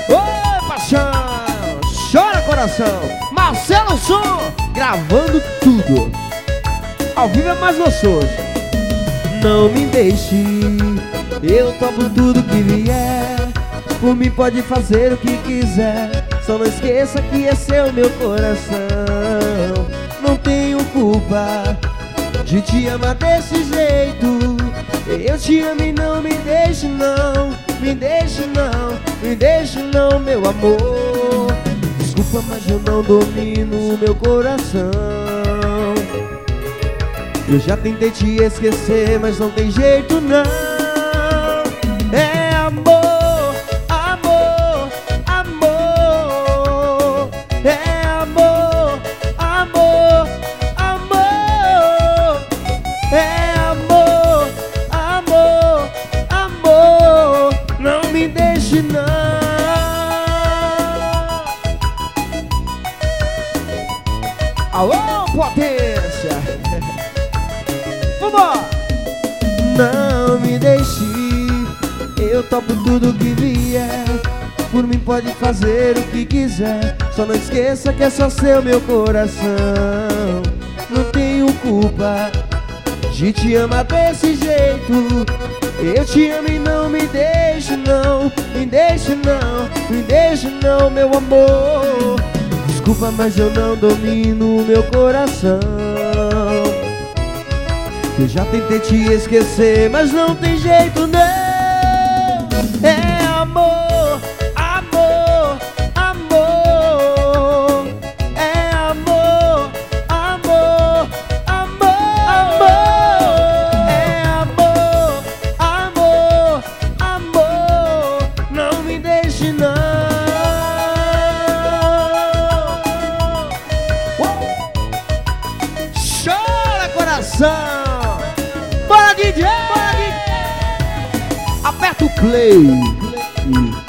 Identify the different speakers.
Speaker 1: Ô, paixão, chora coração. Marcelo Som, gravando tudo. Ao vivo é mais gostoso. Não me deixe, eu topo tudo que vier. Por mim pode fazer o que quiser. Só não esqueça que esse é o meu coração. Não tenho culpa de te amar desse jeito. Eu te amo e não me deixe não. Me deixe não, me deixe não, meu amor. Desculpa, mas eu não domino o meu coração. Eu já tentei te esquecer, mas não tem jeito não. É amor, amor, amor. É amor, amor, amor. É amor, amor, amor. Não me deixe não. Alô, potência. Vambora! Não me deixe, eu topo tudo que vier. Por mim pode fazer o que quiser. Só não esqueça que é só seu meu coração. Não tenho culpa de te amar desse jeito. Eu te amo e não me deixe não. Me deixe não, me deixe não, meu amor. Desculpa, mas eu não domino o meu coração. Eu já tentei te esquecer, mas não tem jeito não. É amor, amor, amor. É amor, amor, amor, amor. É amor, amor, amor. Não me deixe não. Chora coração. Bora DJ! Aperta o play.